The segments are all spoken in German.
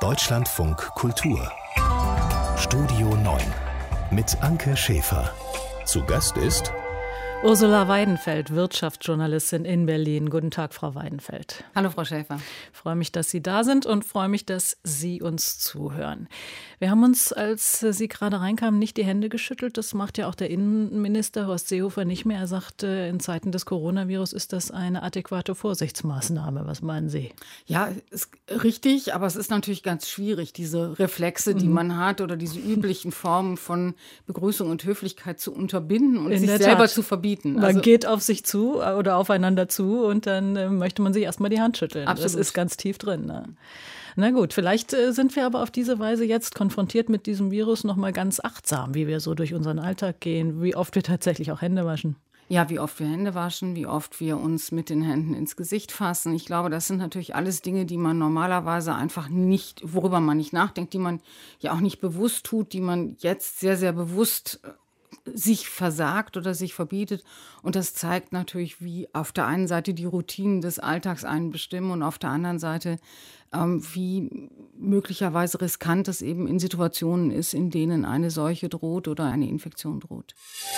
Deutschlandfunk Kultur Studio 9 mit Anke Schäfer. Zu Gast ist Ursula Weidenfeld, Wirtschaftsjournalistin in Berlin. Guten Tag, Frau Weidenfeld. Hallo, Frau Schäfer. Ich freue mich, dass Sie da sind und freue mich, dass Sie uns zuhören. Wir haben uns, als Sie gerade reinkamen, nicht die Hände geschüttelt. Das macht ja auch der Innenminister Horst Seehofer nicht mehr. Er sagte, in Zeiten des Coronavirus ist das eine adäquate Vorsichtsmaßnahme. Was meinen Sie? Ja, ist richtig, aber es ist natürlich ganz schwierig, diese Reflexe, die man hat oder diese üblichen Formen von Begrüßung und Höflichkeit zu unterbinden und sich selber zu verbieten. Man geht auf sich zu oder aufeinander zu und dann möchte man sich erstmal die Hand schütteln. Absolut. Das ist ganz tief drin. Ne? Na gut, vielleicht sind wir aber auf diese Weise jetzt konfrontiert mit diesem Virus nochmal ganz achtsam, wie wir so durch unseren Alltag gehen, wie oft wir tatsächlich auch Hände waschen. Ja, wie oft wir Hände waschen, wie oft wir uns mit den Händen ins Gesicht fassen. Ich glaube, das sind natürlich alles Dinge, die man normalerweise einfach nicht, worüber man nicht nachdenkt, die man ja auch nicht bewusst tut, die man jetzt sehr, sehr bewusst sich versagt oder sich verbietet. Und das zeigt natürlich, wie auf der einen Seite die Routinen des Alltags einen bestimmen und auf der anderen Seite, wie möglicherweise riskant es eben in Situationen ist, in denen eine Seuche droht oder eine Infektion droht.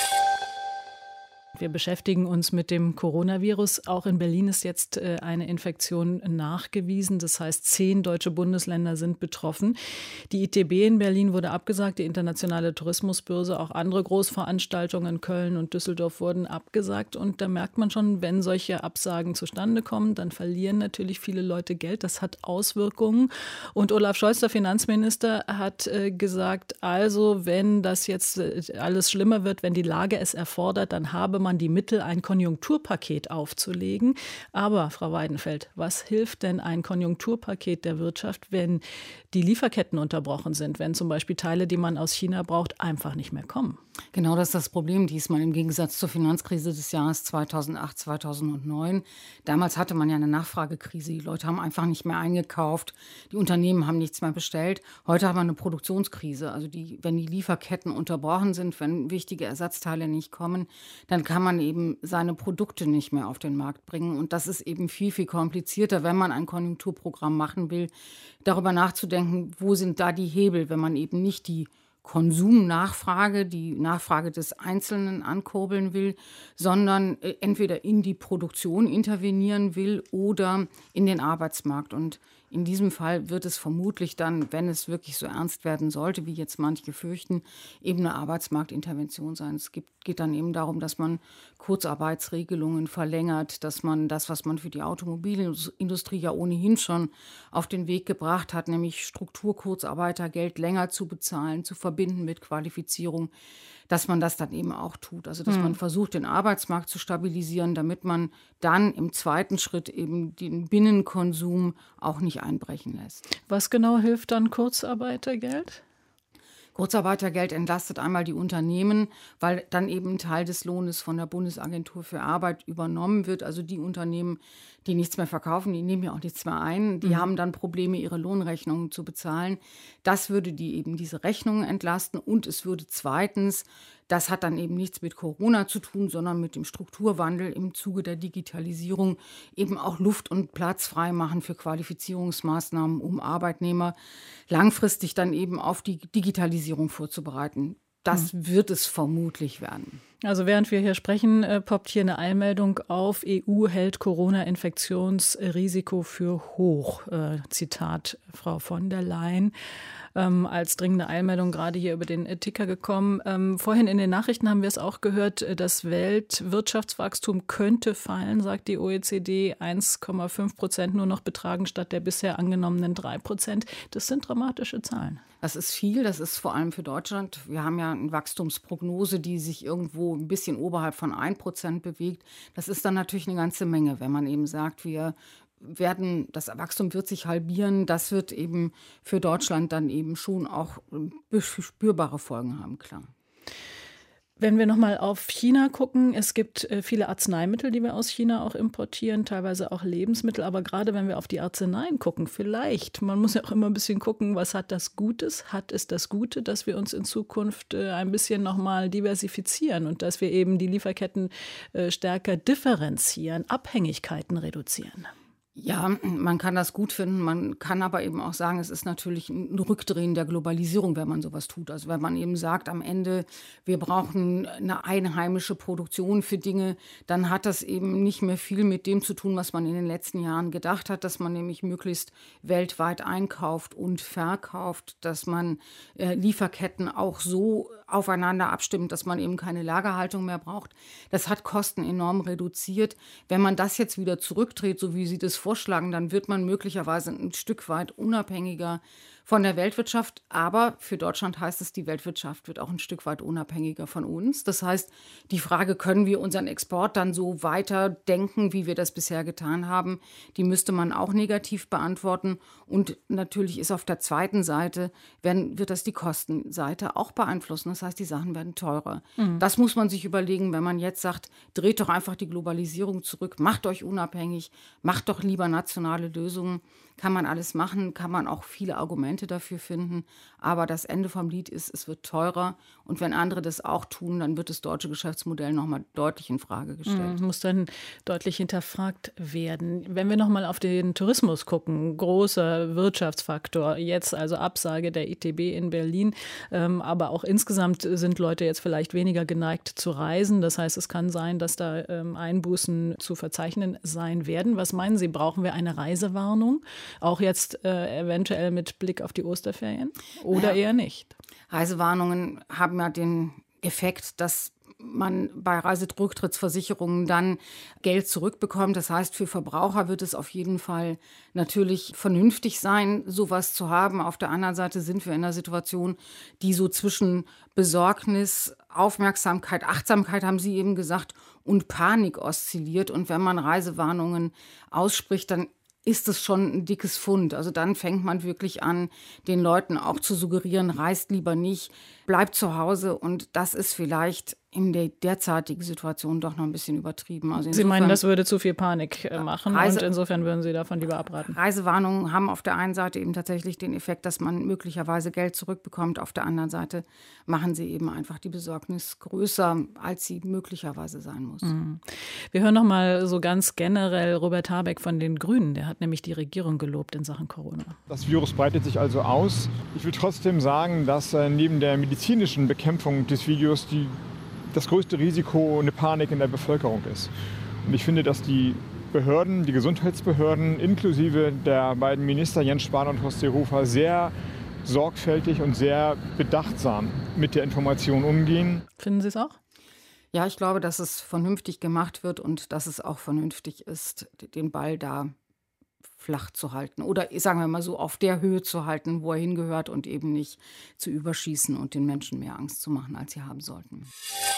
Wir beschäftigen uns mit dem Coronavirus. Auch in Berlin ist jetzt eine Infektion nachgewiesen. Das heißt, 10 deutsche Bundesländer sind betroffen. Die ITB in Berlin wurde abgesagt, die Internationale Tourismusbörse, auch andere Großveranstaltungen in Köln und Düsseldorf wurden abgesagt. Und da merkt man schon, wenn solche Absagen zustande kommen, dann verlieren natürlich viele Leute Geld. Das hat Auswirkungen. Und Olaf Scholz, der Finanzminister, hat gesagt, also wenn das jetzt alles schlimmer wird, wenn die Lage es erfordert, dann habe man die Mittel, ein Konjunkturpaket aufzulegen. Aber, Frau Weidenfeld, was hilft denn ein Konjunkturpaket der Wirtschaft, wenn die Lieferketten unterbrochen sind, wenn zum Beispiel Teile, die man aus China braucht, einfach nicht mehr kommen? Genau, das ist das Problem diesmal im Gegensatz zur Finanzkrise des Jahres 2008, 2009. Damals hatte man ja eine Nachfragekrise. Die Leute haben einfach nicht mehr eingekauft. Die Unternehmen haben nichts mehr bestellt. Heute haben wir eine Produktionskrise. Also wenn die Lieferketten unterbrochen sind, wenn wichtige Ersatzteile nicht kommen, dann kann man eben seine Produkte nicht mehr auf den Markt bringen. Und das ist eben viel, viel komplizierter, wenn man ein Konjunkturprogramm machen will, darüber nachzudenken, wo sind da die Hebel, wenn man eben nicht die Konsumnachfrage, die Nachfrage des Einzelnen ankurbeln will, sondern entweder in die Produktion intervenieren will oder in den Arbeitsmarkt. Und in diesem Fall wird es vermutlich dann, wenn es wirklich so ernst werden sollte, wie jetzt manche fürchten, eben eine Arbeitsmarktintervention sein. Es geht dann eben darum, dass man Kurzarbeitsregelungen verlängert, dass man das, was man für die Automobilindustrie ja ohnehin schon auf den Weg gebracht hat, nämlich Strukturkurzarbeitergeld länger zu bezahlen, zu verbinden mit Qualifizierung, dass man das dann eben auch tut. Also dass man versucht, den Arbeitsmarkt zu stabilisieren, damit man dann im zweiten Schritt eben den Binnenkonsum auch nicht einbrechen lässt. Was genau hilft dann Kurzarbeitergeld? Kurzarbeitergeld entlastet einmal die Unternehmen, weil dann eben ein Teil des Lohnes von der Bundesagentur für Arbeit übernommen wird. Also die Unternehmen, die nichts mehr verkaufen, die nehmen ja auch nichts mehr ein. Die haben dann Probleme, ihre Lohnrechnungen zu bezahlen. Das würde diese Rechnungen entlasten. Und es würde zweitens, das hat dann eben nichts mit Corona zu tun, sondern mit dem Strukturwandel im Zuge der Digitalisierung eben auch Luft und Platz frei machen für Qualifizierungsmaßnahmen, um Arbeitnehmer langfristig dann eben auf die Digitalisierung vorzubereiten. Das wird es vermutlich werden. Also während wir hier sprechen, poppt hier eine Eilmeldung auf. EU hält Corona-Infektionsrisiko für hoch. Zitat Frau von der Leyen. Als dringende Eilmeldung gerade hier über den Ticker gekommen. Vorhin in den Nachrichten haben wir es auch gehört, das Weltwirtschaftswachstum könnte fallen, sagt die OECD, 1,5% nur noch betragen statt der bisher angenommenen 3%. Das sind dramatische Zahlen. Das ist viel, das ist vor allem für Deutschland. Wir haben ja eine Wachstumsprognose, die sich irgendwo ein bisschen oberhalb von 1% bewegt. Das ist dann natürlich eine ganze Menge, wenn man eben sagt, das Wachstum wird sich halbieren. Das wird eben für Deutschland dann eben schon auch spürbare Folgen haben, klar. Wenn wir nochmal auf China gucken, es gibt viele Arzneimittel, die wir aus China auch importieren, teilweise auch Lebensmittel. Aber gerade wenn wir auf die Arzneien gucken, man muss ja auch immer ein bisschen gucken, was hat das Gutes? Hat es das Gute, dass wir uns in Zukunft ein bisschen nochmal diversifizieren und dass wir eben die Lieferketten stärker differenzieren, Abhängigkeiten reduzieren? Ja, man kann das gut finden, man kann aber eben auch sagen, es ist natürlich ein Rückdrehen der Globalisierung, wenn man sowas tut. Also wenn man eben sagt, am Ende, wir brauchen eine einheimische Produktion für Dinge, dann hat das eben nicht mehr viel mit dem zu tun, was man in den letzten Jahren gedacht hat, dass man nämlich möglichst weltweit einkauft und verkauft, dass man Lieferketten auch so aufeinander abstimmt, dass man eben keine Lagerhaltung mehr braucht. Das hat Kosten enorm reduziert. Wenn man das jetzt wieder zurückdreht, so wie Sie das vorschlagen, dann wird man möglicherweise ein Stück weit unabhängiger von der Weltwirtschaft. Aber für Deutschland heißt es, die Weltwirtschaft wird auch ein Stück weit unabhängiger von uns. Das heißt, die Frage, können wir unseren Export dann so weiter denken, wie wir das bisher getan haben, die müsste man auch negativ beantworten. Und natürlich ist auf der zweiten Seite, wird das die Kostenseite auch beeinflussen. Das heißt, die Sachen werden teurer. Das muss man sich überlegen, wenn man jetzt sagt, dreht doch einfach die Globalisierung zurück, macht euch unabhängig, macht doch lieber nationale Lösungen. Kann man alles machen, kann man auch viele Argumente dafür finden. Aber das Ende vom Lied ist, es wird teurer. Und wenn andere das auch tun, dann wird das deutsche Geschäftsmodell nochmal deutlich in Frage gestellt. Muss dann deutlich hinterfragt werden. Wenn wir nochmal auf den Tourismus gucken, großer Wirtschaftsfaktor, jetzt also Absage der ITB in Berlin. Aber auch insgesamt sind Leute jetzt vielleicht weniger geneigt zu reisen. Das heißt, es kann sein, dass da Einbußen zu verzeichnen sein werden. Was meinen Sie, brauchen wir eine Reisewarnung? Auch jetzt eventuell mit Blick auf die Osterferien oder eher nicht? Reisewarnungen haben ja den Effekt, dass man bei Reiserücktrittsversicherungen dann Geld zurückbekommt. Das heißt, für Verbraucher wird es auf jeden Fall natürlich vernünftig sein, sowas zu haben. Auf der anderen Seite sind wir in einer Situation, die so zwischen Besorgnis, Aufmerksamkeit, Achtsamkeit, haben Sie eben gesagt, und Panik oszilliert. Und wenn man Reisewarnungen ausspricht, dann ist es schon ein dickes Pfund. Also dann fängt man wirklich an, den Leuten auch zu suggerieren, reist lieber nicht, bleibt zu Hause. Und das ist vielleicht in der derzeitigen Situation doch noch ein bisschen übertrieben. Also Sie meinen, das würde zu viel Panik machen und insofern würden Sie davon lieber abraten? Reisewarnungen haben auf der einen Seite eben tatsächlich den Effekt, dass man möglicherweise Geld zurückbekommt. Auf der anderen Seite machen sie eben einfach die Besorgnis größer, als sie möglicherweise sein muss. Wir hören noch mal so ganz generell Robert Habeck von den Grünen. Der hat nämlich die Regierung gelobt in Sachen Corona. Das Virus breitet sich also aus. Ich will trotzdem sagen, dass neben der medizinischen Bekämpfung des Virus das größte Risiko eine Panik in der Bevölkerung ist. Und ich finde, dass die Behörden, die Gesundheitsbehörden, inklusive der beiden Minister Jens Spahn und Horst Seehofer, sehr sorgfältig und sehr bedachtsam mit der Information umgehen. Finden Sie es auch? Ja, ich glaube, dass es vernünftig gemacht wird und dass es auch vernünftig ist, den Ball da flach zu halten oder sagen wir mal so auf der Höhe zu halten, wo er hingehört und eben nicht zu überschießen und den Menschen mehr Angst zu machen, als sie haben sollten.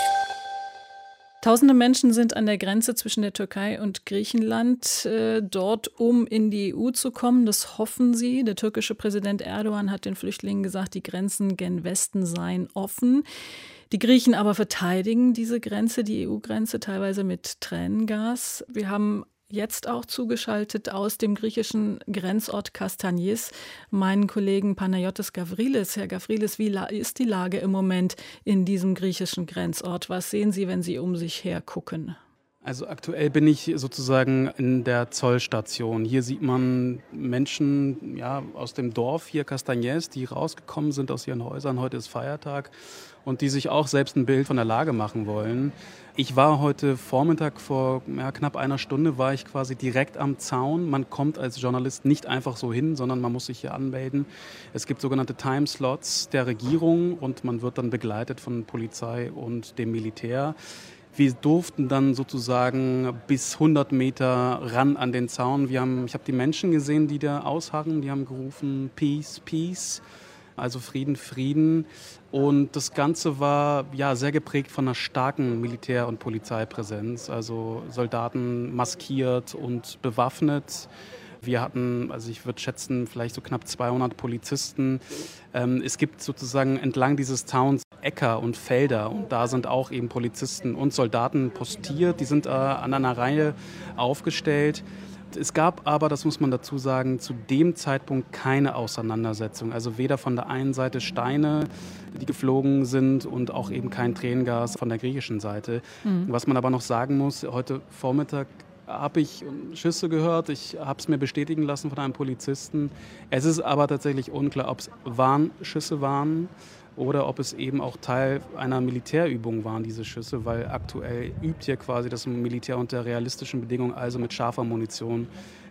Tausende Menschen sind an der Grenze zwischen der Türkei und Griechenland dort, um in die EU zu kommen. Das hoffen sie. Der türkische Präsident Erdogan hat den Flüchtlingen gesagt, die Grenzen gen Westen seien offen. Die Griechen aber verteidigen diese Grenze, die EU-Grenze, teilweise mit Tränengas. Wir haben jetzt auch zugeschaltet aus dem griechischen Grenzort Kastanies meinen Kollegen Panayotis Gavrilis. Herr Gavrilis, wie ist die Lage im Moment in diesem griechischen Grenzort? Was sehen Sie, wenn Sie um sich her gucken? Also aktuell bin ich sozusagen in der Zollstation. Hier sieht man Menschen aus dem Dorf hier Kastanies, die rausgekommen sind aus ihren Häusern. Heute ist Feiertag und die sich auch selbst ein Bild von der Lage machen wollen. Ich war heute Vormittag vor knapp einer Stunde, war ich quasi direkt am Zaun. Man kommt als Journalist nicht einfach so hin, sondern man muss sich hier anmelden. Es gibt sogenannte Timeslots der Regierung und man wird dann begleitet von Polizei und dem Militär. Wir durften dann sozusagen bis 100 Meter ran an den Zaun. Ich habe die Menschen gesehen, die da ausharren, die haben gerufen Peace, Peace. Also Frieden, Frieden. Und das Ganze war sehr geprägt von einer starken Militär- und Polizeipräsenz. Also Soldaten maskiert und bewaffnet. Wir hatten, ich würde schätzen, vielleicht so knapp 200 Polizisten. Es gibt sozusagen entlang dieses Zauns Äcker und Felder und da sind auch eben Polizisten und Soldaten postiert. Die sind an einer Reihe aufgestellt. Es gab aber, das muss man dazu sagen, zu dem Zeitpunkt keine Auseinandersetzung. Also weder von der einen Seite Steine, die geflogen sind und auch eben kein Tränengas von der griechischen Seite. Was man aber noch sagen muss, heute Vormittag habe ich Schüsse gehört, ich habe es mir bestätigen lassen von einem Polizisten. Es ist aber tatsächlich unklar, ob es Warnschüsse waren oder ob es eben auch Teil einer Militärübung waren, diese Schüsse, weil aktuell übt hier quasi das Militär unter realistischen Bedingungen, also mit scharfer Munition.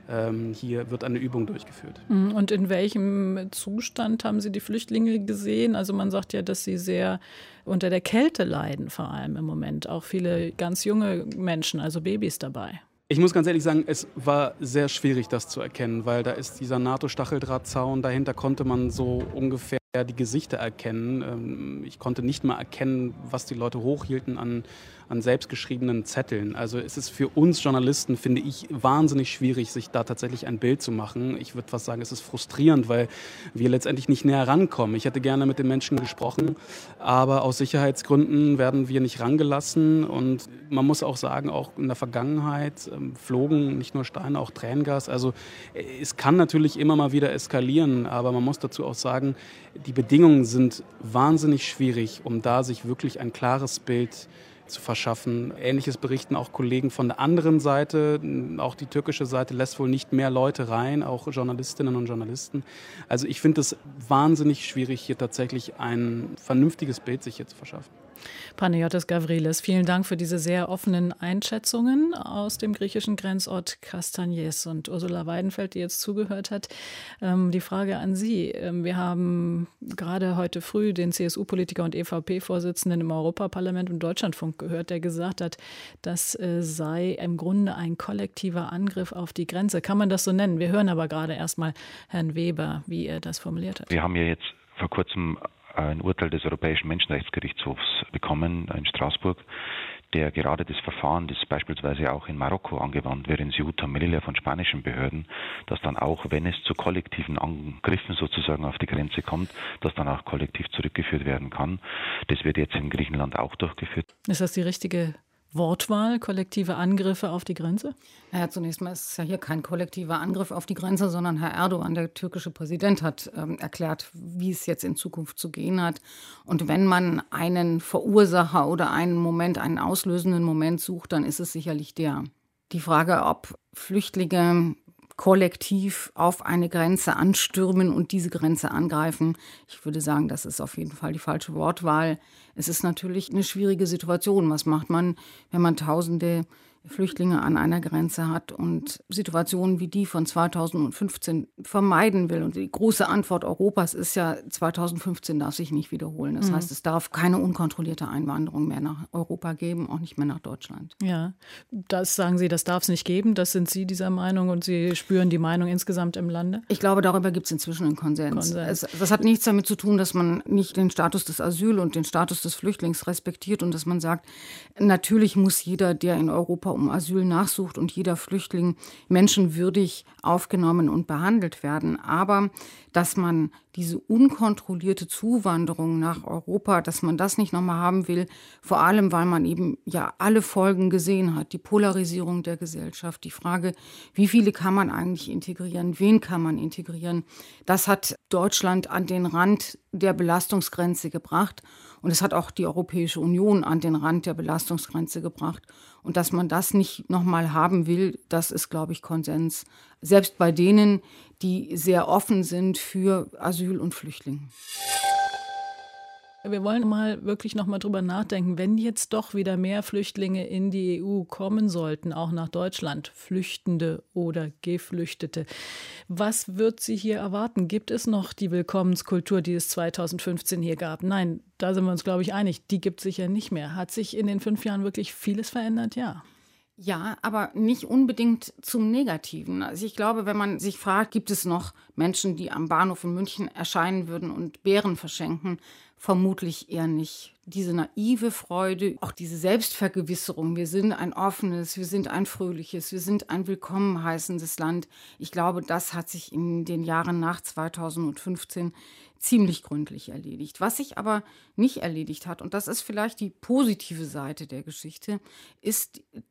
Hier wird eine Übung durchgeführt. Und in welchem Zustand haben Sie die Flüchtlinge gesehen? Also man sagt ja, dass sie sehr unter der Kälte leiden, vor allem im Moment. Auch viele ganz junge Menschen, also Babys dabei. Ich muss ganz ehrlich sagen, es war sehr schwierig, das zu erkennen, weil da ist dieser NATO-Stacheldrahtzaun, dahinter konnte man so ungefähr die Gesichter erkennen. Ich konnte nicht mal erkennen, was die Leute hochhielten an selbstgeschriebenen Zetteln. Also es ist für uns Journalisten, finde ich, wahnsinnig schwierig, sich da tatsächlich ein Bild zu machen. Ich würde fast sagen, es ist frustrierend, weil wir letztendlich nicht näher rankommen. Ich hätte gerne mit den Menschen gesprochen, aber aus Sicherheitsgründen werden wir nicht rangelassen. Und man muss auch sagen, auch in der Vergangenheit flogen nicht nur Steine, auch Tränengas. Also es kann natürlich immer mal wieder eskalieren, aber man muss dazu auch sagen, die Bedingungen sind wahnsinnig schwierig, um da sich wirklich ein klares Bild zu verschaffen. Ähnliches berichten auch Kollegen von der anderen Seite. Auch die türkische Seite lässt wohl nicht mehr Leute rein, auch Journalistinnen und Journalisten. Also ich finde es wahnsinnig schwierig, hier tatsächlich ein vernünftiges Bild sich hier zu verschaffen. Panagiotis Gavrilis, vielen Dank für diese sehr offenen Einschätzungen aus dem griechischen Grenzort Kastanjes. Und Ursula Weidenfeld, die jetzt zugehört hat, die Frage an Sie. Wir haben gerade heute früh den CSU-Politiker und EVP-Vorsitzenden im Europaparlament und Deutschlandfunk gehört, der gesagt hat, das sei im Grunde ein kollektiver Angriff auf die Grenze. Kann man das so nennen? Wir hören aber gerade erstmal Herrn Weber, wie er das formuliert hat. Wir haben ja jetzt vor kurzem ein Urteil des Europäischen Menschenrechtsgerichtshofs bekommen in Straßburg, der gerade das Verfahren, das beispielsweise auch in Marokko angewandt wird, in Ceuta Melilla von spanischen Behörden, dass dann auch, wenn es zu kollektiven Angriffen sozusagen auf die Grenze kommt, dass dann auch kollektiv zurückgeführt werden kann. Das wird jetzt in Griechenland auch durchgeführt. Ist das die richtige Wortwahl, kollektive Angriffe auf die Grenze? Ja, zunächst mal ist es ja hier kein kollektiver Angriff auf die Grenze, sondern Herr Erdogan, der türkische Präsident, hat erklärt, wie es jetzt in Zukunft zu gehen hat. Und wenn man einen Verursacher oder einen auslösenden Moment sucht, dann ist es sicherlich der. Die Frage, ob Flüchtlinge kollektiv auf eine Grenze anstürmen und diese Grenze angreifen. Ich würde sagen, das ist auf jeden Fall die falsche Wortwahl. Es ist natürlich eine schwierige Situation. Was macht man, wenn man Tausende Flüchtlinge an einer Grenze hat und Situationen wie die von 2015 vermeiden will? Und die große Antwort Europas ist ja, 2015 darf sich nicht wiederholen. Das heißt, es darf keine unkontrollierte Einwanderung mehr nach Europa geben, auch nicht mehr nach Deutschland. Ja, das sagen Sie, das darf es nicht geben. Das sind Sie dieser Meinung und Sie spüren die Meinung insgesamt im Lande? Ich glaube, darüber gibt es inzwischen einen Konsens. Das hat nichts damit zu tun, dass man nicht den Status des Asyl und den Status des Flüchtlings respektiert und dass man sagt, natürlich muss jeder, der in Europa um Asyl nachsucht und jeder Flüchtling menschenwürdig aufgenommen und behandelt werden. Aber dass man diese unkontrollierte Zuwanderung nach Europa, dass man das nicht nochmal haben will, vor allem, weil man eben ja alle Folgen gesehen hat, die Polarisierung der Gesellschaft, die Frage, wie viele kann man eigentlich integrieren, wen kann man integrieren, das hat Deutschland an den Rand der Belastungsgrenze gebracht und es hat auch die Europäische Union an den Rand der Belastungsgrenze gebracht. Und dass man das nicht nochmal haben will, das ist, glaube ich, Konsens. Selbst bei denen, die sehr offen sind für Asyl und Flüchtlinge. Wir wollen mal wirklich noch mal drüber nachdenken, wenn jetzt doch wieder mehr Flüchtlinge in die EU kommen sollten, auch nach Deutschland, Flüchtende oder Geflüchtete. Was wird sie hier erwarten? Gibt es noch die Willkommenskultur, die es 2015 hier gab? Nein, da sind wir uns, glaube ich, einig. Die gibt es sicher nicht mehr. Hat sich in den 5 Jahren wirklich vieles verändert? Ja. Ja, aber nicht unbedingt zum Negativen. Also ich glaube, wenn man sich fragt, gibt es noch Menschen, die am Bahnhof in München erscheinen würden und Beeren verschenken? Vermutlich eher nicht. Diese naive Freude, auch diese Selbstvergewisserung, wir sind ein offenes, wir sind ein fröhliches, wir sind ein willkommen heißendes Land. Ich glaube, das hat sich in den Jahren nach 2015 ziemlich gründlich erledigt. Was sich aber nicht erledigt hat, und das ist vielleicht die positive Seite der Geschichte, ist die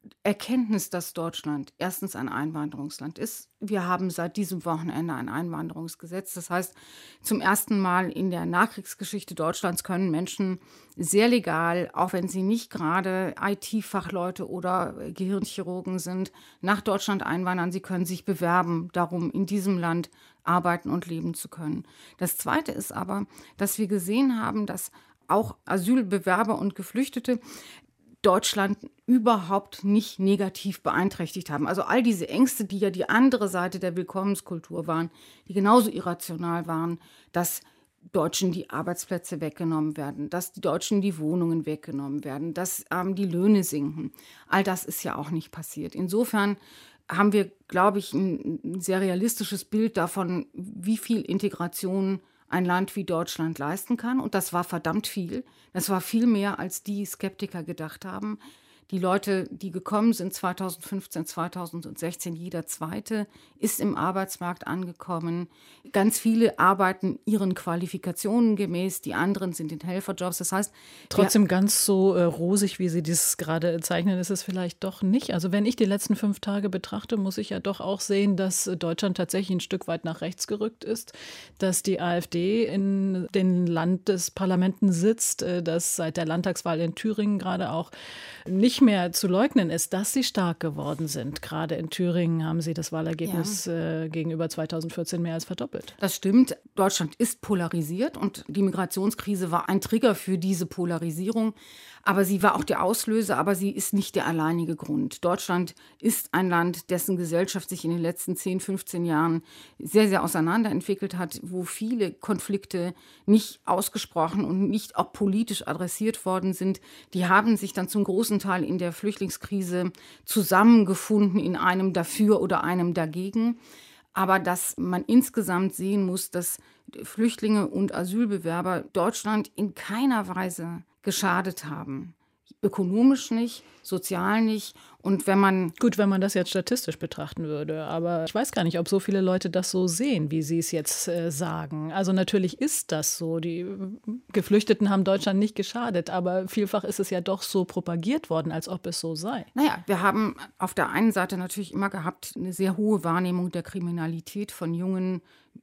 Erkenntnis, dass Deutschland erstens ein Einwanderungsland ist. Wir haben seit diesem Wochenende ein Einwanderungsgesetz. Das heißt, zum ersten Mal in der Nachkriegsgeschichte Deutschlands können Menschen sehr legal, auch wenn sie nicht gerade IT-Fachleute oder Gehirnchirurgen sind, nach Deutschland einwandern. Sie können sich bewerben, darum in diesem Land arbeiten und leben zu können. Das Zweite ist aber, dass wir gesehen haben, dass auch Asylbewerber und Geflüchtete Deutschland überhaupt nicht negativ beeinträchtigt haben. Also all diese Ängste, die ja die andere Seite der Willkommenskultur waren, die genauso irrational waren, dass Deutschen die Arbeitsplätze weggenommen werden, dass die Deutschen die Wohnungen weggenommen werden, dass die Löhne sinken. All das ist ja auch nicht passiert. Insofern haben wir, glaube ich, ein sehr realistisches Bild davon, wie viel Integration ein Land wie Deutschland leisten kann. Und das war verdammt viel. Das war viel mehr, als die Skeptiker gedacht haben. Die Leute, die gekommen sind 2015, 2016, jeder Zweite ist im Arbeitsmarkt angekommen. Ganz viele arbeiten ihren Qualifikationen gemäß, die anderen sind in Helferjobs. Das heißt, trotzdem ganz so rosig, wie Sie das gerade zeichnen, ist es vielleicht doch nicht. Also wenn ich die letzten 5 Tage betrachte, muss ich ja doch auch sehen, dass Deutschland tatsächlich ein Stück weit nach rechts gerückt ist, dass die AfD in den Landesparlamenten sitzt, dass seit der Landtagswahl in Thüringen gerade auch nicht mehr zu leugnen ist, dass sie stark geworden sind. Gerade in Thüringen haben sie das Wahlergebnis gegenüber 2014 mehr als verdoppelt. Das stimmt. Deutschland ist polarisiert und die Migrationskrise war ein Trigger für diese Polarisierung. Aber sie war auch der Auslöser, aber sie ist nicht der alleinige Grund. Deutschland ist ein Land, dessen Gesellschaft sich in den letzten 10, 15 Jahren sehr, sehr auseinanderentwickelt hat, wo viele Konflikte nicht ausgesprochen und nicht auch politisch adressiert worden sind. Die haben sich dann zum großen Teil in der Flüchtlingskrise zusammengefunden in einem Dafür oder einem Dagegen. Aber dass man insgesamt sehen muss, dass Flüchtlinge und Asylbewerber Deutschland in keiner Weise geschadet haben. Ökonomisch nicht, sozial nicht. Und wenn man das jetzt statistisch betrachten würde, aber ich weiß gar nicht, ob so viele Leute das so sehen, wie Sie es jetzt sagen. Also natürlich ist das so. Die Geflüchteten haben Deutschland nicht geschadet, aber vielfach ist es ja doch so propagiert worden, als ob es so sei. Naja, wir haben auf der einen Seite natürlich immer gehabt eine sehr hohe Wahrnehmung der Kriminalität von jungen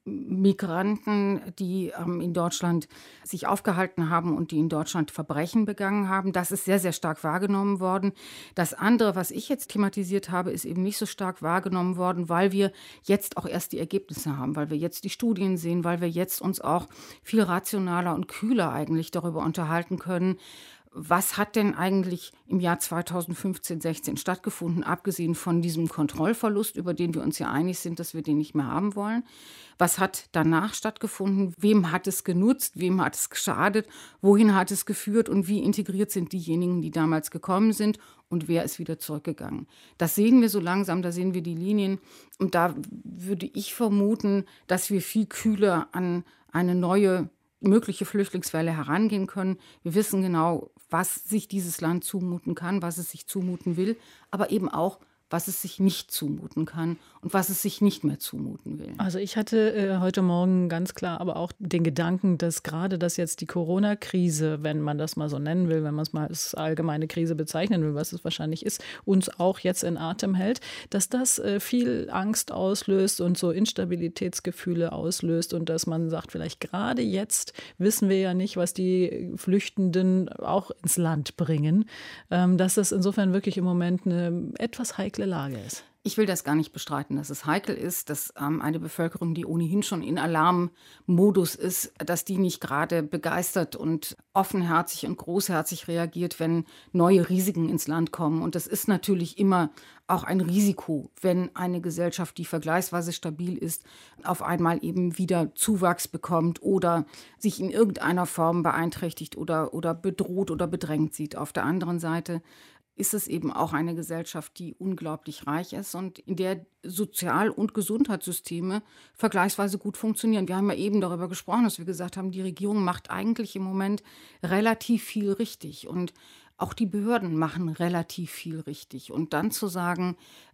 Migranten, die in Deutschland sich aufgehalten haben und die in Deutschland Verbrechen begangen haben. Das ist sehr, sehr stark wahrgenommen worden. Das andere, was ich jetzt thematisiert habe, ist eben nicht so stark wahrgenommen worden, weil wir jetzt auch erst die Ergebnisse haben, weil wir jetzt die Studien sehen, weil wir jetzt uns auch viel rationaler und kühler eigentlich darüber unterhalten können, was hat denn eigentlich im Jahr 2015, 16 stattgefunden, abgesehen von diesem Kontrollverlust, über den wir uns ja einig sind, dass wir den nicht mehr haben wollen? Was hat danach stattgefunden? Wem hat es genutzt? Wem hat es geschadet? Wohin hat es geführt? Und wie integriert sind diejenigen, die damals gekommen sind? Und wer ist wieder zurückgegangen? Das sehen wir so langsam, da sehen wir die Linien. Und da würde ich vermuten, dass wir viel kühler an eine neue mögliche Flüchtlingswelle herangehen können. Wir wissen genau, was sich dieses Land zumuten kann, was es sich zumuten will, aber eben auch, was es sich nicht zumuten kann und was es sich nicht mehr zumuten will. Also ich hatte heute Morgen ganz klar aber auch den Gedanken, dass gerade das jetzt die Corona-Krise, wenn man das mal so nennen will, wenn man es mal als allgemeine Krise bezeichnen will, was es wahrscheinlich ist, uns auch jetzt in Atem hält, dass das viel Angst auslöst und so Instabilitätsgefühle auslöst und dass man sagt, vielleicht gerade jetzt wissen wir ja nicht, was die Flüchtenden auch ins Land bringen, dass das insofern wirklich im Moment eine etwas heikle Lage ist. Ich will das gar nicht bestreiten, dass es heikel ist, dass eine Bevölkerung, die ohnehin schon in Alarmmodus ist, dass die nicht gerade begeistert und offenherzig und großherzig reagiert, wenn neue Risiken ins Land kommen. Und das ist natürlich immer auch ein Risiko, wenn eine Gesellschaft, die vergleichsweise stabil ist, auf einmal eben wieder Zuwachs bekommt oder sich in irgendeiner Form beeinträchtigt oder bedroht oder bedrängt sieht. Auf der anderen Seite ist es eben auch eine Gesellschaft, die unglaublich reich ist und in der Sozial- und Gesundheitssysteme vergleichsweise gut funktionieren. Wir haben ja eben darüber gesprochen, dass wir gesagt haben, die Regierung macht eigentlich im Moment relativ viel richtig und auch die Behörden machen relativ viel richtig. Und dann zu sagen,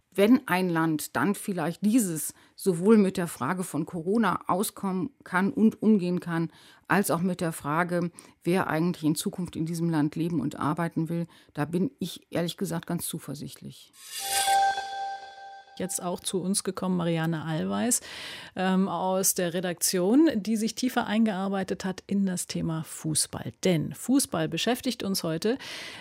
wenn ein Land dann vielleicht dieses sowohl mit der Frage von Corona auskommen kann und umgehen kann, als auch mit der Frage, wer eigentlich in Zukunft in diesem Land leben und arbeiten will, da bin ich ehrlich gesagt ganz zuversichtlich. Jetzt auch zu uns gekommen, Marianne Allweis aus der Redaktion, die sich tiefer eingearbeitet hat in das Thema Fußball. Denn Fußball beschäftigt uns heute,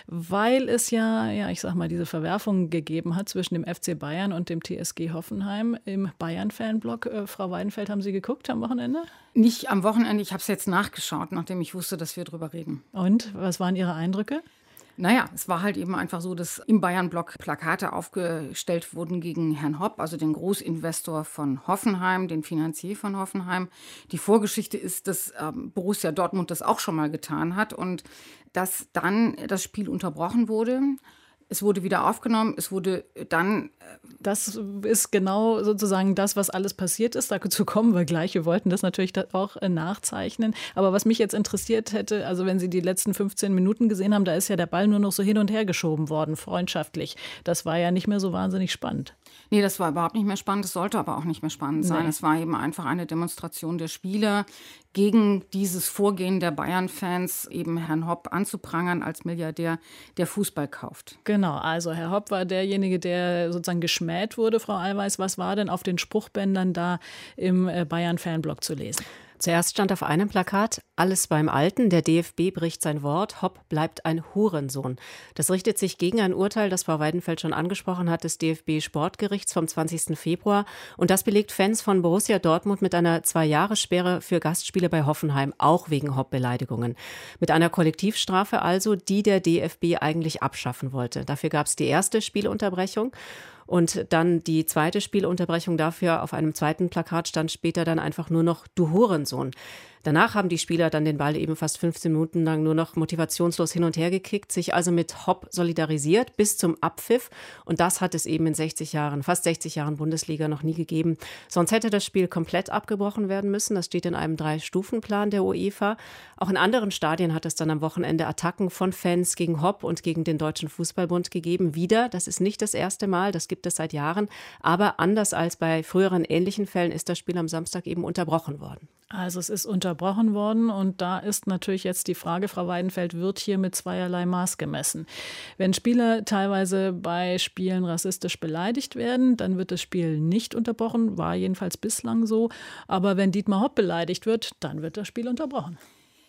weil es ich sag mal, diese Verwerfung gegeben hat zwischen dem FC Bayern und dem TSG Hoffenheim im Bayern-Fanblock. Frau Weidenfeld, haben Sie geguckt am Wochenende? Nicht am Wochenende, ich habe es jetzt nachgeschaut, nachdem ich wusste, dass wir drüber reden. Und was waren Ihre Eindrücke? Naja, es war halt eben einfach so, dass im Bayern-Block Plakate aufgestellt wurden gegen Herrn Hopp, also den Großinvestor von Hoffenheim, den Finanzier von Hoffenheim. Die Vorgeschichte ist, dass Borussia Dortmund das auch schon mal getan hat und dass dann das Spiel unterbrochen wurde. Es wurde wieder aufgenommen, es wurde dann... Das ist genau sozusagen das, was alles passiert ist. Dazu kommen wir gleich. Wir wollten das natürlich auch nachzeichnen. Aber was mich jetzt interessiert hätte, also wenn Sie die letzten 15 Minuten gesehen haben, da ist ja der Ball nur noch so hin und her geschoben worden, freundschaftlich. Das war ja nicht mehr so wahnsinnig spannend. Nee, das war überhaupt nicht mehr spannend. Es sollte aber auch nicht mehr spannend sein. Nee. Es war eben einfach eine Demonstration der Spieler gegen dieses Vorgehen der Bayern-Fans, eben Herrn Hopp anzuprangern als Milliardär, der Fußball kauft. Genau, also Herr Hopp war derjenige, der sozusagen geschmäht wurde. Frau Allweis, was war denn auf den Spruchbändern da im Bayern-Fanblock zu lesen? Zuerst stand auf einem Plakat: Alles beim Alten, der DFB bricht sein Wort, Hopp bleibt ein Hurensohn. Das richtet sich gegen ein Urteil, das Frau Weidenfeld schon angesprochen hat, des DFB-Sportgerichts vom 20. Februar. Und das belegt Fans von Borussia Dortmund mit einer 2-Jahres-Sperre für Gastspiele bei Hoffenheim, auch wegen Hopp-Beleidigungen. Mit einer Kollektivstrafe also, die der DFB eigentlich abschaffen wollte. Dafür gab es die erste Spielunterbrechung. Und dann die zweite Spielunterbrechung dafür. Auf einem zweiten Plakat stand später dann einfach nur noch „Du Hurensohn". Danach haben die Spieler dann den Ball eben fast 15 Minuten lang nur noch motivationslos hin und her gekickt, sich also mit Hopp solidarisiert bis zum Abpfiff. Und das hat es eben in fast 60 Jahren Bundesliga noch nie gegeben. Sonst hätte das Spiel komplett abgebrochen werden müssen. Das steht in einem 3-Stufen-Plan der UEFA. Auch in anderen Stadien hat es dann am Wochenende Attacken von Fans gegen Hopp und gegen den Deutschen Fußballbund gegeben. Wieder, das ist nicht das erste Mal, das gibt es seit Jahren. Aber anders als bei früheren ähnlichen Fällen ist das Spiel am Samstag eben unterbrochen worden. Also es ist unterbrochen worden und da ist natürlich jetzt die Frage, Frau Weidenfeld, wird hier mit zweierlei Maß gemessen. Wenn Spieler teilweise bei Spielen rassistisch beleidigt werden, dann wird das Spiel nicht unterbrochen, war jedenfalls bislang so. Aber wenn Dietmar Hopp beleidigt wird, dann wird das Spiel unterbrochen.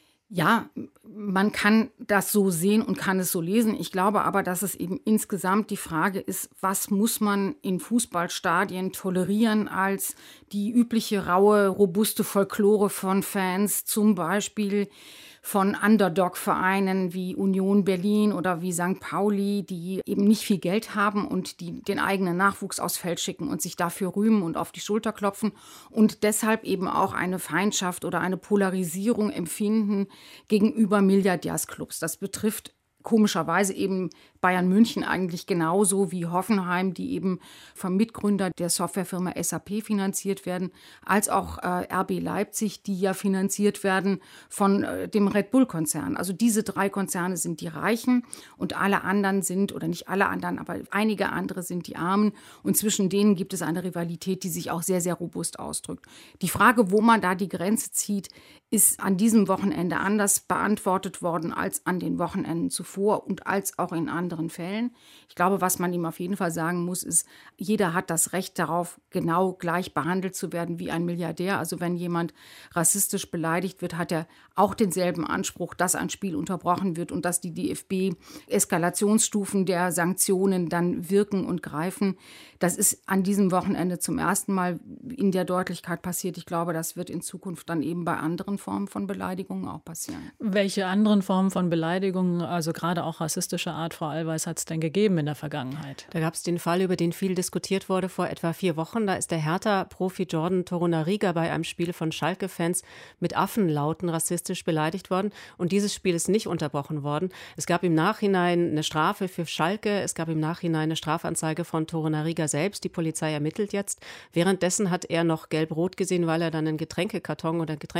Ja, man kann das so sehen und kann es so lesen. Ich glaube aber, dass es eben insgesamt die Frage ist, was muss man in Fußballstadien tolerieren als die übliche raue, robuste Folklore von Fans, zum Beispiel von Underdog-Vereinen wie Union Berlin oder wie St. Pauli, die eben nicht viel Geld haben und die den eigenen Nachwuchs aufs Feld schicken und sich dafür rühmen und auf die Schulter klopfen und deshalb eben auch eine Feindschaft oder eine Polarisierung empfinden gegenüber Milliardärsclubs. Das betrifft komischerweise eben Bayern München eigentlich genauso wie Hoffenheim, die eben vom Mitgründer der Softwarefirma SAP finanziert werden, als auch RB Leipzig, die ja finanziert werden von dem Red Bull-Konzern. Also diese 3 Konzerne sind die Reichen und alle anderen sind, oder nicht alle anderen, aber einige andere sind die Armen. Und zwischen denen gibt es eine Rivalität, die sich auch sehr, sehr robust ausdrückt. Die Frage, wo man da die Grenze zieht, ist an diesem Wochenende anders beantwortet worden als an den Wochenenden zuvor und als auch in anderen Fällen. Ich glaube, was man ihm auf jeden Fall sagen muss, ist, jeder hat das Recht darauf, genau gleich behandelt zu werden wie ein Milliardär. Also wenn jemand rassistisch beleidigt wird, hat er auch denselben Anspruch, dass ein Spiel unterbrochen wird und dass die DFB-Eskalationsstufen der Sanktionen dann wirken und greifen. Das ist an diesem Wochenende zum ersten Mal in der Deutlichkeit passiert. Ich glaube, das wird in Zukunft dann eben bei anderen Formen von Beleidigungen auch passieren. Welche anderen Formen von Beleidigungen, also gerade auch rassistischer Art, Frau Allweis, hat es denn gegeben in der Vergangenheit? Da gab es den Fall, über den viel diskutiert wurde vor etwa 4 Wochen. Da ist der Hertha-Profi Jordan Torunariga bei einem Spiel von Schalke-Fans mit Affenlauten rassistisch beleidigt worden. Und dieses Spiel ist nicht unterbrochen worden. Es gab im Nachhinein eine Strafe für Schalke. Es gab im Nachhinein eine Strafanzeige von Torunariga selbst. Die Polizei ermittelt jetzt. Währenddessen hat er noch gelb-rot gesehen, weil er dann einen Getränkekarton oder Getränkekiste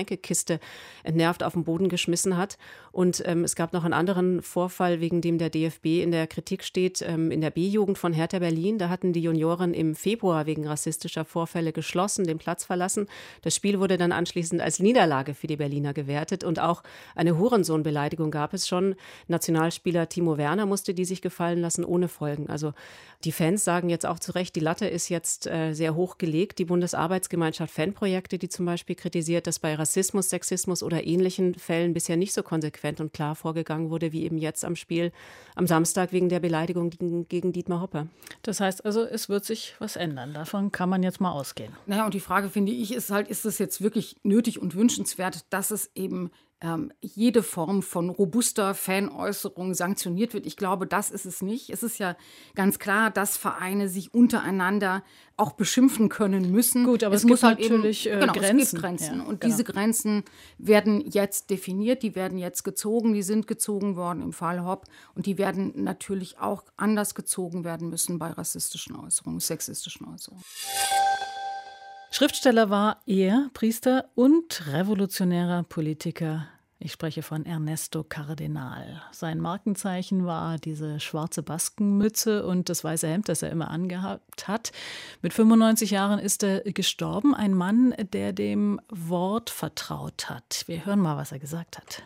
Gäste entnervt auf den Boden geschmissen hat. Und es gab noch einen anderen Vorfall, wegen dem der DFB in der Kritik steht, in der B-Jugend von Hertha Berlin. Da hatten die Junioren im Februar wegen rassistischer Vorfälle geschlossen, den Platz verlassen. Das Spiel wurde dann anschließend als Niederlage für die Berliner gewertet. Und auch eine Hurensohn-Beleidigung gab es schon. Nationalspieler Timo Werner musste die sich gefallen lassen, ohne Folgen. Also die Fans sagen jetzt auch zu Recht, die Latte ist jetzt sehr hoch gelegt. Die Bundesarbeitsgemeinschaft Fanprojekte, die zum Beispiel kritisiert, dass bei Rassismus, Sexismus oder ähnlichen Fällen bisher nicht so konsequent und klar vorgegangen wurde, wie eben jetzt am Spiel am Samstag wegen der Beleidigung gegen Dietmar Hoppe. Das heißt also, es wird sich was ändern. Davon kann man jetzt mal ausgehen. Naja, und die Frage, finde ich, ist halt, ist es jetzt wirklich nötig und wünschenswert, dass es eben jede Form von robuster Fanäußerung sanktioniert wird. Ich glaube, das ist es nicht. Es ist ja ganz klar, dass Vereine sich untereinander auch beschimpfen können müssen. Gut, aber es muss halt natürlich Grenzen. Es gibt Grenzen. Ja, und genau. Diese Grenzen werden jetzt definiert, die werden jetzt gezogen, die sind gezogen worden im Fall Hopp und die werden natürlich auch anders gezogen werden müssen bei rassistischen Äußerungen, sexistischen Äußerungen. Schriftsteller war er, Priester und revolutionärer Politiker. Ich spreche von Ernesto Cardenal. Sein Markenzeichen war diese schwarze Baskenmütze und das weiße Hemd, das er immer angehabt hat. Mit 95 Jahren ist er gestorben. Ein Mann, der dem Wort vertraut hat. Wir hören mal, was er gesagt hat.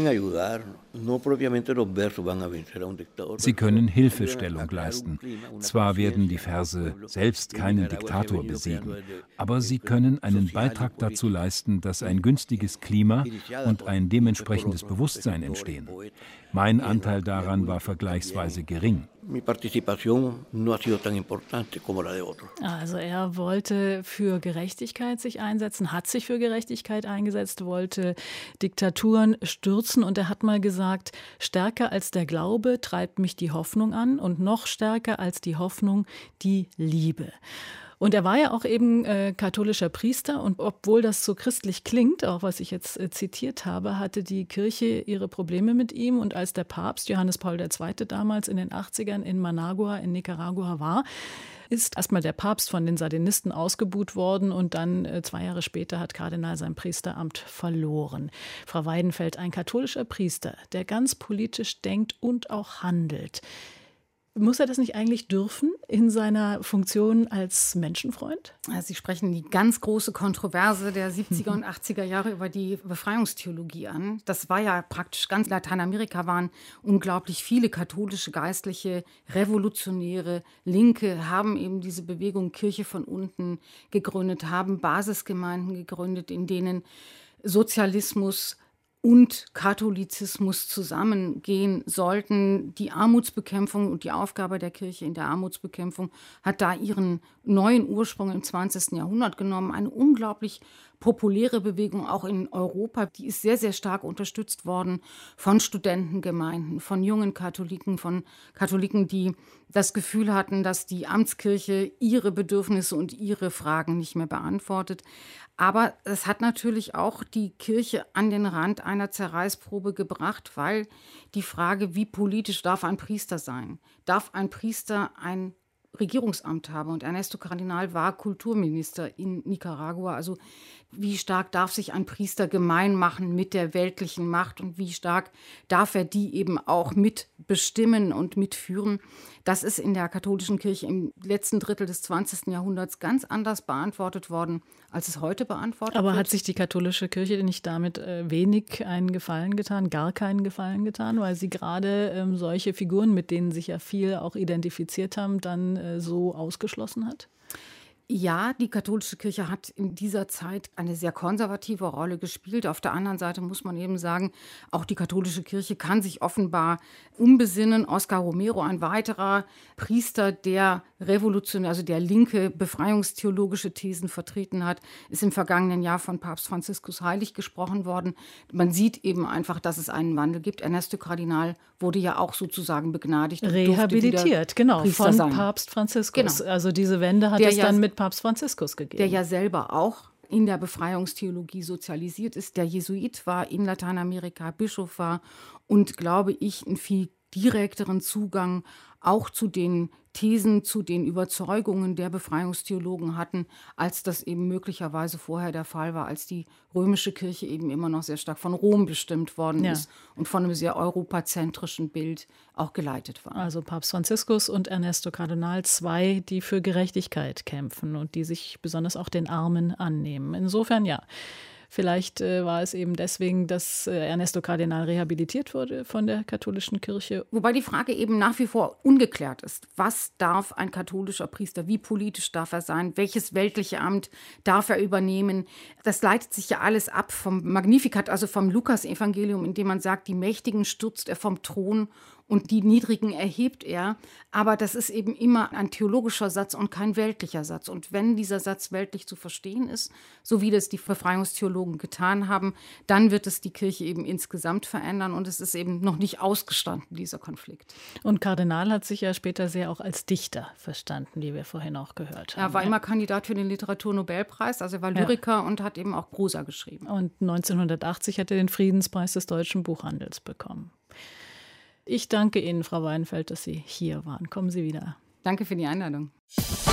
Sie können Hilfestellung leisten. Zwar werden die Verse selbst keinen Diktator besiegen, aber sie können einen Beitrag dazu leisten, dass ein günstiges Klima und ein dementsprechendes Bewusstsein entstehen. Mein Anteil daran war vergleichsweise gering. Also er wollte für Gerechtigkeit sich einsetzen, hat sich für Gerechtigkeit eingesetzt, wollte Diktaturen stürzen und er hat mal gesagt, stärker als der Glaube treibt mich die Hoffnung an und noch stärker als die Hoffnung die Liebe. Und er war ja auch eben katholischer Priester und obwohl das so christlich klingt, auch was ich jetzt zitiert habe, hatte die Kirche ihre Probleme mit ihm und als der Papst Johannes Paul II. Damals in den 80ern in Managua in Nicaragua war, ist erstmal der Papst von den Sandinisten ausgebuht worden und dann 2 Jahre später hat Kardinal sein Priesteramt verloren. Frau Weidenfeld, ein katholischer Priester, der ganz politisch denkt und auch handelt. Muss er das nicht eigentlich dürfen in seiner Funktion als Menschenfreund? Sie sprechen die ganz große Kontroverse der 70er und 80er Jahre über die Befreiungstheologie an. Das war ja praktisch ganz Lateinamerika, waren unglaublich viele katholische Geistliche, Revolutionäre, Linke, haben eben diese Bewegung Kirche von unten gegründet, haben Basisgemeinden gegründet, in denen Sozialismus und Katholizismus zusammengehen sollten. Die Armutsbekämpfung und die Aufgabe der Kirche in der Armutsbekämpfung hat da ihren neuen Ursprung im 20. Jahrhundert genommen. Eine unglaublich populäre Bewegung auch in Europa. Die ist sehr, sehr stark unterstützt worden von Studentengemeinden, von jungen Katholiken, von Katholiken, die das Gefühl hatten, dass die Amtskirche ihre Bedürfnisse und ihre Fragen nicht mehr beantwortet. Aber es hat natürlich auch die Kirche an den Rand einer Zerreißprobe gebracht, weil die Frage, wie politisch darf ein Priester sein? Darf ein Priester ein Regierungsamt haben? Und Ernesto Cardenal war Kulturminister in Nicaragua. Also wie stark darf sich ein Priester gemein machen mit der weltlichen Macht und wie stark darf er die eben auch mitbestimmen und mitführen? Das ist in der katholischen Kirche im letzten Drittel des 20. Jahrhunderts ganz anders beantwortet worden, als es heute beantwortet wird. Aber hat sich die katholische Kirche nicht damit wenig einen Gefallen getan, gar keinen Gefallen getan, weil sie gerade solche Figuren, mit denen sich ja viele auch identifiziert haben, dann so ausgeschlossen hat? Ja, die katholische Kirche hat in dieser Zeit eine sehr konservative Rolle gespielt. Auf der anderen Seite muss man eben sagen, auch die katholische Kirche kann sich offenbar umbesinnen. Oscar Romero, ein weiterer Priester, der revolutionär, also der linke befreiungstheologische Thesen vertreten hat, ist im vergangenen Jahr von Papst Franziskus heilig gesprochen worden. Man sieht eben einfach, dass es einen Wandel gibt. Ernesto Cardenal wurde ja auch sozusagen begnadigt. Rehabilitiert, genau, von sein. Papst Franziskus. Genau. Also diese Wende hat es dann mit Papst Franziskus gegeben. Der ja selber auch in der Befreiungstheologie sozialisiert ist. Der Jesuit war in Lateinamerika, Bischof war und, glaube ich, ein viel direkteren Zugang auch zu den Thesen, zu den Überzeugungen der Befreiungstheologen hatten, als das eben möglicherweise vorher der Fall war, als die römische Kirche eben immer noch sehr stark von Rom bestimmt worden ist und von einem sehr europazentrischen Bild auch geleitet war. Also Papst Franziskus und Ernesto Cardenal, zwei, die für Gerechtigkeit kämpfen und die sich besonders auch den Armen annehmen. Insofern ja. Vielleicht war es eben deswegen, dass Ernesto Cardenal rehabilitiert wurde von der katholischen Kirche. Wobei die Frage eben nach wie vor ungeklärt ist. Was darf ein katholischer Priester, wie politisch darf er sein, welches weltliche Amt darf er übernehmen? Das leitet sich ja alles ab vom Magnificat, also vom Lukas-Evangelium, in dem man sagt, die Mächtigen stürzt er vom Thron und die Niedrigen erhebt er. Aber das ist eben immer ein theologischer Satz und kein weltlicher Satz. Und wenn dieser Satz weltlich zu verstehen ist, so wie das die Befreiungstheologen getan haben, dann wird es die Kirche eben insgesamt verändern. Und es ist eben noch nicht ausgestanden, dieser Konflikt. Und Kardinal hat sich ja später sehr auch als Dichter verstanden, wie wir vorhin auch gehört haben. Er war immer Kandidat für den Literaturnobelpreis. Also er war Lyriker und hat eben auch Prosa geschrieben. Und 1980 hat er den Friedenspreis des Deutschen Buchhandels bekommen. Ich danke Ihnen, Frau Weidenfeld, dass Sie hier waren. Kommen Sie wieder. Danke für die Einladung.